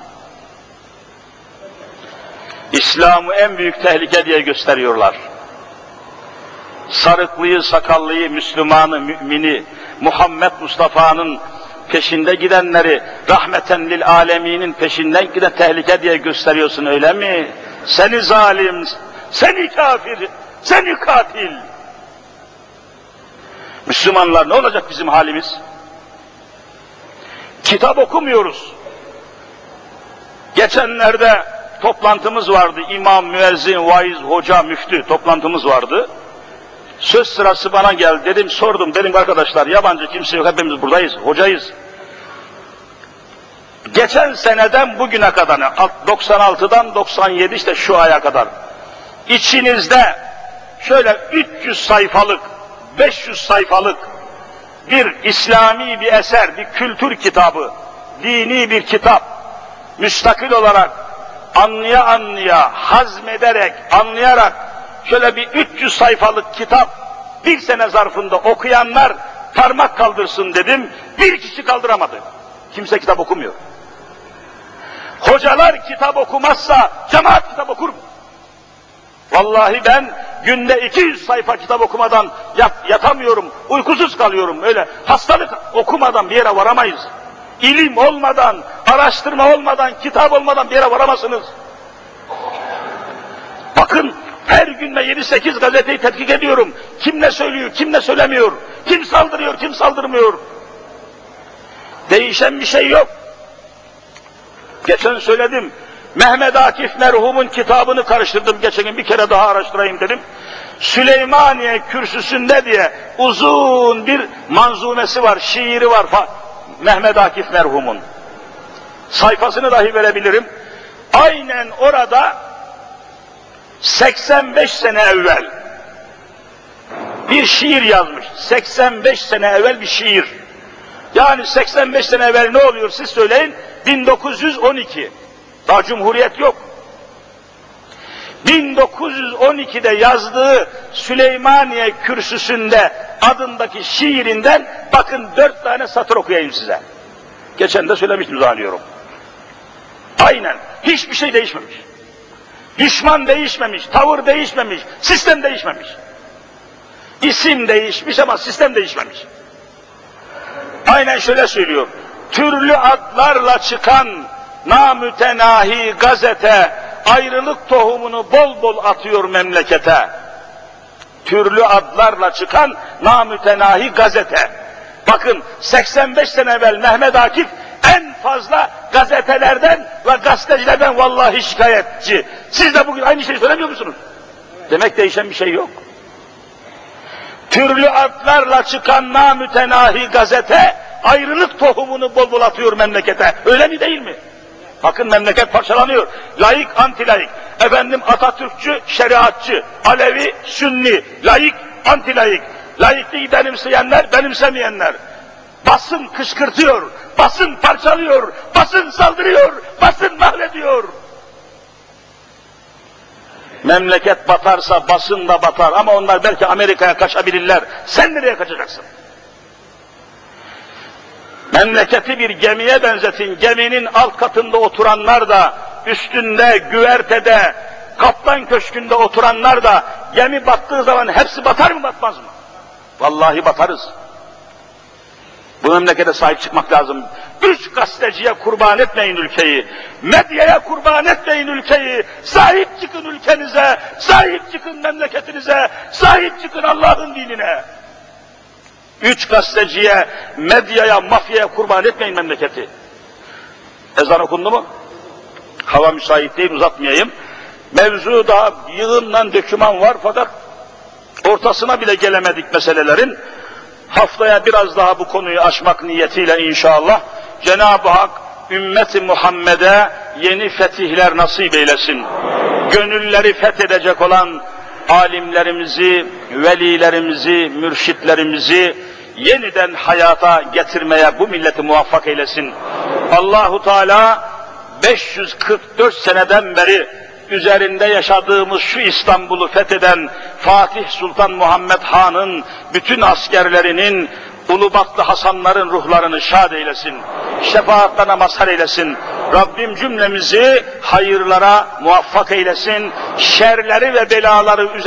İslam'ı en büyük tehlike diye gösteriyorlar. Sarıklıyı, sakallıyı, Müslümanı, mümini, Muhammed Mustafa'nın peşinde gidenleri, rahmeten lil aleminin peşinden giden tehlike diye gösteriyorsun, öyle mi? Seni zalim, seni kafir, seni katil. Müslümanlar, ne olacak bizim halimiz? Kitap okumuyoruz. Geçenlerde toplantımız vardı, imam, müezzin, vaiz, hoca, müftü toplantımız vardı. Söz sırası bana geldi, dedim, sordum, dedim arkadaşlar yabancı kimse yok, hepimiz buradayız, hocayız. Geçen seneden bugüne kadar, doksan altıdan doksan yedi işte şu aya kadar, içinizde şöyle üç yüz sayfalık, beş yüz sayfalık bir İslami bir eser, bir kültür kitabı, dini bir kitap, müstakil olarak anlaya anlaya, hazmederek, anlayarak şöyle bir üç yüz sayfalık kitap bir sene zarfında okuyanlar parmak kaldırsın dedim, bir kişi kaldıramadı. Kimse kitap okumuyor. Hocalar kitap okumazsa cemaat kitap okur mu? Vallahi ben günde iki yüz sayfa kitap okumadan yat, yatamıyorum, uykusuz kalıyorum. Öyle hastalık okumadan bir yere varamayız. İlim olmadan, araştırma olmadan, kitap olmadan bir yere varamazsınız. Bakın, her gün ben yedi sekiz gazeteyi tetkik ediyorum. Kim ne söylüyor, kim ne söylemiyor, kim saldırıyor, kim saldırmıyor. Değişen bir şey yok. Geçen söyledim, Mehmet Akif merhumun kitabını karıştırdım, geçen gün bir kere daha araştırayım dedim. Süleymaniye Kürsüsü'nde diye uzun bir manzumesi var, şiiri var Mehmet Akif merhumun. Sayfasını dahi verebilirim. Aynen orada seksen beş sene evvel bir şiir yazmış. seksen beş sene evvel bir şiir. Yani seksen beş sene evvel ne oluyor siz söyleyin? bin dokuz yüz on iki. Daha Cumhuriyet yok. bin dokuz yüz on ikide yazdığı Süleymaniye Kürsüsü'nde adındaki şiirinden bakın dört tane satır okuyayım size. Geçen de söylemiştim zannediyorum. Aynen. Hiçbir şey değişmemiş. Düşman değişmemiş, tavır değişmemiş, sistem değişmemiş. İsim değişmiş ama sistem değişmemiş. Aynen şöyle söylüyor. Türlü adlarla çıkan namütenahi gazete ayrılık tohumunu bol bol atıyor memlekete. Türlü adlarla çıkan namütenahi gazete. Bakın seksen beş sene evvel Mehmet Akif en fazla gazetelerden ve gazetecilerden vallahi şikayetçi. Siz de bugün aynı şeyi söylemiyor musunuz? Demek değişen bir şey yok. Türlü adlarla çıkan namütenahi gazete ayrılık tohumunu bol bol atıyor memlekete. Öyle mi değil mi? Bakın memleket parçalanıyor. Laik, antilaik. Efendim Atatürkçü, şeriatçı. Alevi, Sünni. Laik, antilaik. Laikliği benimseyenler, benimsemeyenler. Basın kışkırtıyor. Basın parçalıyor. Basın saldırıyor. Basın mahvediyor. Memleket batarsa basın da batar ama onlar belki Amerika'ya kaçabilirler. Sen nereye kaçacaksın? Memleketi bir gemiye benzetin. Geminin alt katında oturanlar da, üstünde, güvertede, kaptan köşkünde oturanlar da gemi battığı zaman hepsi batar mı batmaz mı? Vallahi batarız. Bu memlekete sahip çıkmak lazım. Üç gazeteciye kurban etmeyin ülkeyi. Medyaya kurban etmeyin ülkeyi. Sahip çıkın ülkenize, sahip çıkın memleketinize, sahip çıkın Allah'ın dinine. Üç gazeteciye, medyaya, mafyaya kurban etmeyin memleketi. Ezan okundu mu? Hava müsait değil, uzatmayayım. Mevzu daha yığından döküman var fakat ortasına bile gelemedik meselelerin. Haftaya biraz daha bu konuyu açmak niyetiyle inşallah Cenab-ı Hak ümmeti Muhammed'e yeni fetihler nasip eylesin. Gönülleri fethedecek olan alimlerimizi, velilerimizi, mürşitlerimizi yeniden hayata getirmeye bu milleti muvaffak eylesin. Allahu Teala beş yüz kırk dört seneden beri üzerinde yaşadığımız şu İstanbul'u fetheden Fatih Sultan Muhammed Han'ın bütün askerlerinin, Ulubatlı Hasanların ruhlarını şad eylesin, şefaatlerine mazhar eylesin. Rabbim cümlemizi hayırlara muvaffak eylesin, şerleri ve belaları üzerine